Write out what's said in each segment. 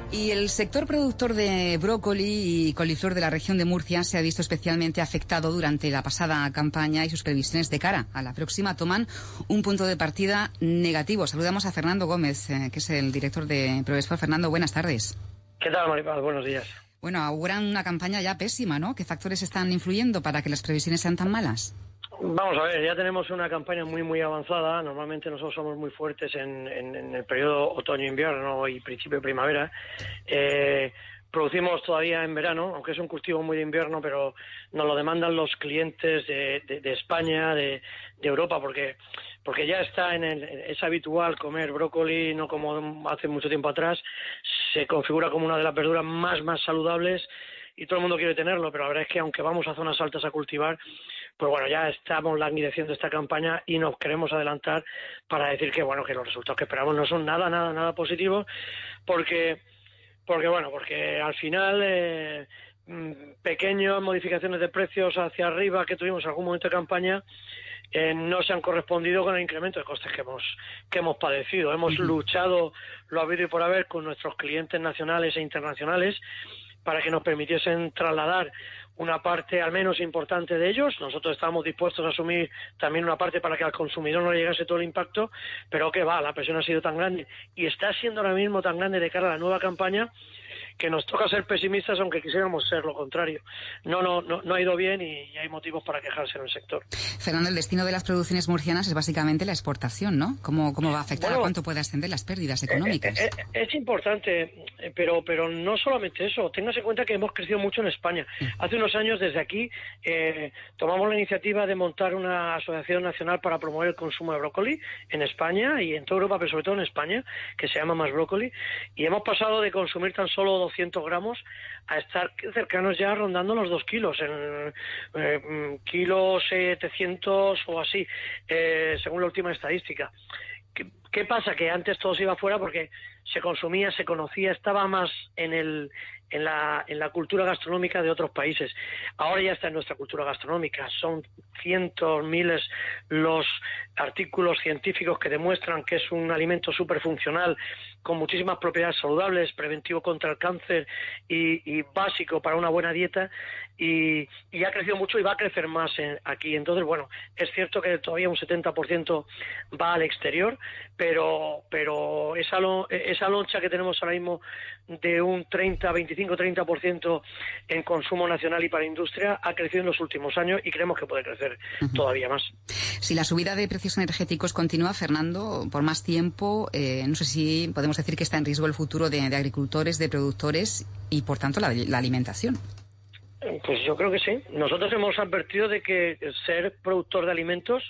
Y el sector productor de brócoli y coliflor de la región de Murcia se ha visto especialmente afectado durante la pasada campaña y sus previsiones de cara a la próxima toman un punto de partida negativo. Saludamos a Fernando Gómez, que es el director de Provesport. Fernando, buenas tardes. ¿Qué tal, Maripaz? Buenos días. Bueno, auguran una campaña ya pésima, ¿no? ¿Qué factores están influyendo para que las previsiones sean tan malas? Vamos a ver, ya tenemos una campaña muy avanzada. Normalmente nosotros somos muy fuertes en el periodo otoño-invierno y principio de primavera. Producimos todavía en verano, aunque es un cultivo muy de invierno, pero nos lo demandan los clientes de España, de Europa, porque ya es habitual comer brócoli, no como hace mucho tiempo atrás. Se configura como una de las verduras más saludables y todo el mundo quiere tenerlo, pero la verdad es que aunque vamos a zonas altas a cultivar, pues bueno, ya estamos languideciendo esta campaña y nos queremos adelantar para decir que bueno, que los resultados que esperamos no son nada positivos, porque al final pequeñas modificaciones de precios hacia arriba que tuvimos en algún momento de campaña no se han correspondido con el incremento de costes que hemos padecido. Hemos luchado lo habido y por haber con nuestros clientes nacionales e internacionales para que nos permitiesen trasladar una parte al menos importante de ellos. Nosotros estábamos dispuestos a asumir también una parte para que al consumidor no le llegase todo el impacto, pero que va, la presión ha sido tan grande y está siendo ahora mismo tan grande de cara a la nueva campaña que nos toca ser pesimistas aunque quisiéramos ser lo contrario. No ha ido bien y hay motivos para quejarse en el sector. Fernando, el destino de las producciones murcianas es básicamente la exportación, ¿no? ¿Cómo va a afectar? ¿A cuánto puede ascender las pérdidas económicas? Es importante, pero no solamente eso. Téngase en cuenta que hemos crecido mucho en España. Hace unos años desde aquí tomamos la iniciativa de montar una asociación nacional para promover el consumo de brócoli en España y en toda Europa, pero sobre todo en España, que se llama Más Brócoli, y hemos pasado de consumir tan solo 200 gramos a estar cercanos ya rondando los 2 kilos, en kilos 700 o así, según la última estadística. ¿Qué pasa? Que antes todo se iba fuera porque se consumía, se conocía, estaba más en la cultura gastronómica de otros países. Ahora ya está en nuestra cultura gastronómica. Son cientos, miles los artículos científicos que demuestran que es un alimento súper funcional, con muchísimas propiedades saludables, preventivo contra el cáncer y básico para una buena dieta, y ha crecido mucho y va a crecer más aquí. Entonces, bueno, es cierto que todavía un 70% va al exterior, pero esa loncha que tenemos ahora mismo de un 25-30% en consumo nacional y para industria ha crecido en los últimos años y creemos que puede crecer todavía más. Si la subida de precios energéticos continúa, Fernando, por más tiempo, no sé si podemos decir que está en riesgo el futuro de agricultores, de productores y, por tanto, la alimentación. Pues yo creo que sí. Nosotros hemos advertido de que ser productor de alimentos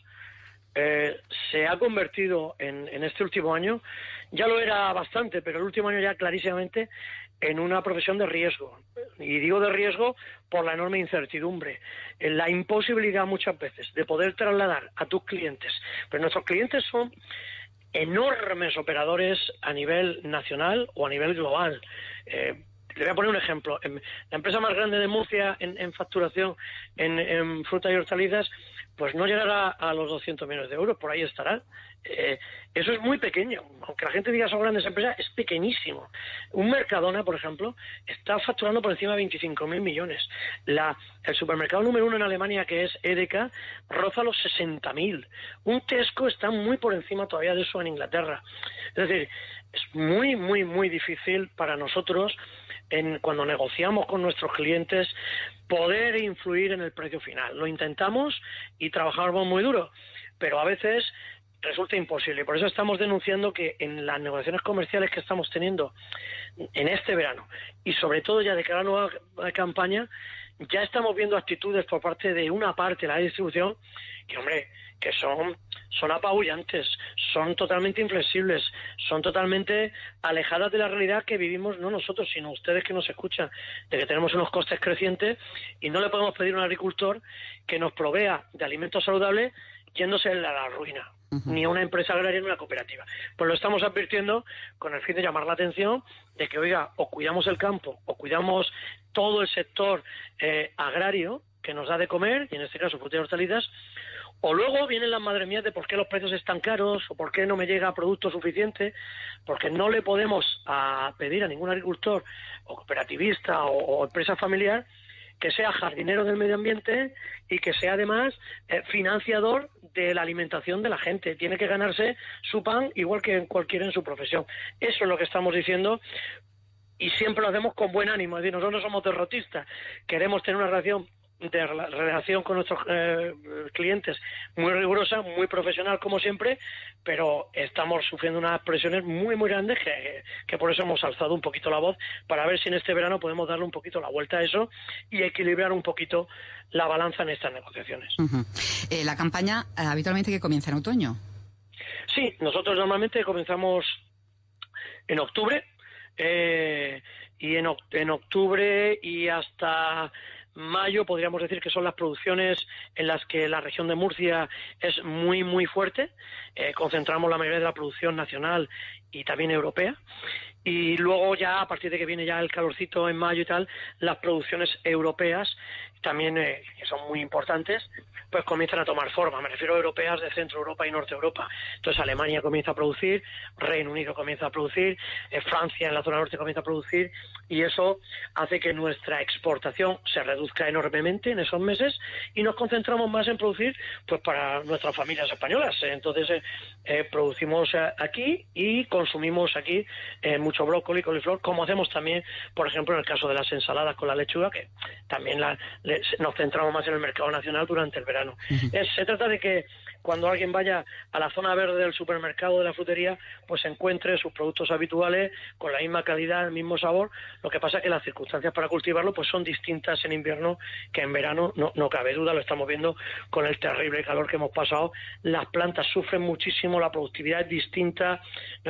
se ha convertido en este último año, ya lo era bastante, pero el último año ya clarísimamente, en una profesión de riesgo. Y digo de riesgo por la enorme incertidumbre, la imposibilidad muchas veces de poder trasladar a tus clientes. Pero nuestros clientes son enormes operadores a nivel nacional o a nivel global. Le voy a poner un ejemplo. La empresa más grande de Murcia en facturación en frutas y hortalizas, pues no llegará a los 200 millones de euros, por ahí estará. Eso es muy pequeño. Aunque la gente diga son grandes empresas, es pequeñísimo. Un Mercadona, por ejemplo, está facturando por encima de 25.000 millones. El supermercado número 1 en Alemania, que es Edeka, roza los 60.000. Un Tesco está muy por encima todavía de eso en Inglaterra. Es decir, es muy difícil para nosotros, cuando negociamos con nuestros clientes, poder influir en el precio final. Lo intentamos y trabajamos muy duro, pero a veces resulta imposible. Por eso estamos denunciando que en las negociaciones comerciales que estamos teniendo en este verano y sobre todo ya de cara a la nueva campaña, ya estamos viendo actitudes por parte de una parte de la distribución que, hombre, que son apabullantes, son totalmente inflexibles, son totalmente alejadas de la realidad que vivimos no nosotros, sino ustedes que nos escuchan, de que tenemos unos costes crecientes y no le podemos pedir a un agricultor que nos provea de alimentos saludables yéndose a la ruina, ni a una empresa agraria ni a una cooperativa. Pues lo estamos advirtiendo con el fin de llamar la atención de que, oiga, o cuidamos el campo, o cuidamos todo el sector agrario que nos da de comer, y en este caso frutas y hortalizas, O luego vienen las madre mías de por qué los precios están caros o por qué no me llega producto suficiente, porque no le podemos pedir a ningún agricultor o cooperativista o empresa familiar que sea jardinero del medio ambiente y que sea además financiador de la alimentación de la gente. Tiene que ganarse su pan igual que cualquiera en su profesión. Eso es lo que estamos diciendo y siempre lo hacemos con buen ánimo. Es decir, nosotros no somos derrotistas, queremos tener una relación con nuestros clientes muy rigurosa, muy profesional como siempre, pero estamos sufriendo unas presiones muy muy grandes que por eso hemos alzado un poquito la voz para ver si en este verano podemos darle un poquito la vuelta a eso y equilibrar un poquito la balanza en estas negociaciones. La campaña habitualmente que comienza en otoño. Sí, nosotros normalmente comenzamos en octubre y en octubre y hasta mayo podríamos decir que son las producciones en las que la región de Murcia es muy muy fuerte. Concentramos la mayoría de la producción nacional y también europea, y luego ya a partir de que viene ya el calorcito en mayo y tal, las producciones europeas también que son muy importantes, pues comienzan a tomar forma. Me refiero a europeas de Centro Europa y Norte Europa. Entonces Alemania comienza a producir, Reino Unido comienza a producir, Francia en la zona norte comienza a producir, y eso hace que nuestra exportación se reduzca enormemente en esos meses y nos concentramos más en producir pues para nuestras familias españolas. Entonces producimos aquí y consumimos aquí mucho brócoli, coliflor, como hacemos también, por ejemplo, en el caso de las ensaladas con la lechuga, que también nos centramos más en el mercado nacional durante el verano. Se trata de que cuando alguien vaya a la zona verde del supermercado, de la frutería, pues encuentre sus productos habituales con la misma calidad, el mismo sabor. Lo que pasa es que las circunstancias para cultivarlo pues son distintas en invierno que en verano, no cabe duda, lo estamos viendo con el terrible calor que hemos pasado. Las plantas sufren muchísimo, la productividad es distinta,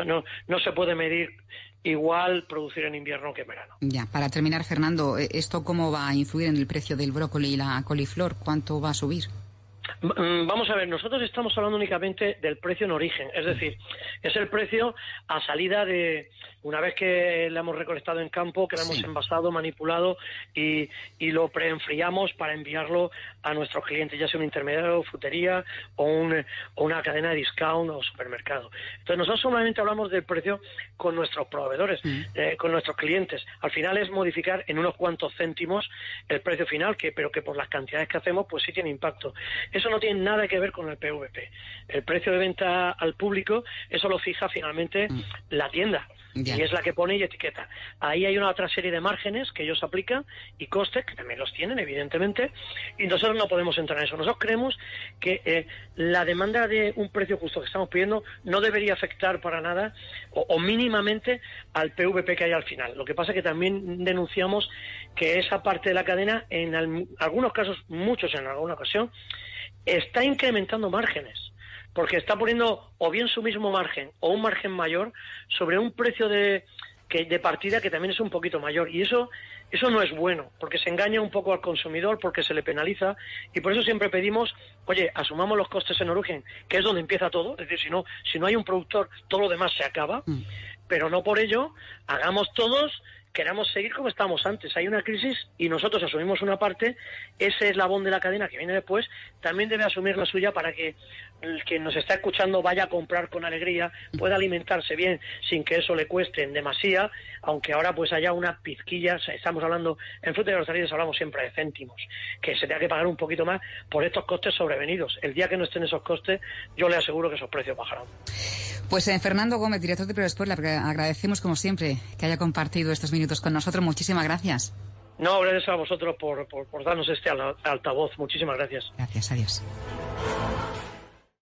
no se puede medir igual producir en invierno que en verano. Ya, para terminar, Fernando, ¿esto cómo va a influir en el precio del brócoli y la coliflor? ¿Cuánto va a subir? Vamos a ver, nosotros estamos hablando únicamente del precio en origen, es decir, es el precio a salida de una vez que lo hemos recolectado en campo, que lo hemos envasado, manipulado y lo preenfriamos para enviarlo a nuestros clientes, ya sea un intermediario, frutería o una cadena de discount o supermercado. Entonces nosotros solamente hablamos del precio con nuestros proveedores, con nuestros clientes. Al final es modificar en unos cuantos céntimos el precio final, pero que por las cantidades que hacemos pues sí tiene impacto. Eso no tiene nada que ver con el PVP. El precio de venta al público, eso lo fija finalmente la tienda. Y es la que pone y etiqueta. Ahí hay una otra serie de márgenes que ellos aplican y costes que también los tienen, evidentemente, y nosotros no podemos entrar en eso. Nosotros creemos que la demanda de un precio justo que estamos pidiendo no debería afectar para nada o mínimamente al PVP que hay al final. Lo que pasa es que también denunciamos que esa parte de la cadena, en algunos casos, muchos en alguna ocasión, está incrementando márgenes, porque está poniendo o bien su mismo margen o un margen mayor sobre un precio de partida que también es un poquito mayor, y eso no es bueno, porque se engaña un poco al consumidor, porque se le penaliza, y por eso siempre pedimos, oye, asumamos los costes en origen, que es donde empieza todo, es decir, si no hay un productor, todo lo demás se acaba, pero no por ello hagamos todos, queramos seguir como estábamos antes. Hay una crisis y nosotros asumimos una parte, ese eslabón de la cadena que viene después también debe asumir la suya para que el que nos está escuchando vaya a comprar con alegría, pueda alimentarse bien sin que eso le cueste en demasía, aunque ahora pues haya una pizquilla. Estamos hablando, en frutas y hortalizas hablamos siempre de céntimos, que se tenga que pagar un poquito más por estos costes sobrevenidos. El día que no estén esos costes, yo le aseguro que esos precios bajarán. Pues Fernando Gómez, director de ProExport, le agradecemos como siempre que haya compartido estos minutos con nosotros. Muchísimas gracias. No, gracias a vosotros por darnos este altavoz. Muchísimas gracias. Gracias, adiós.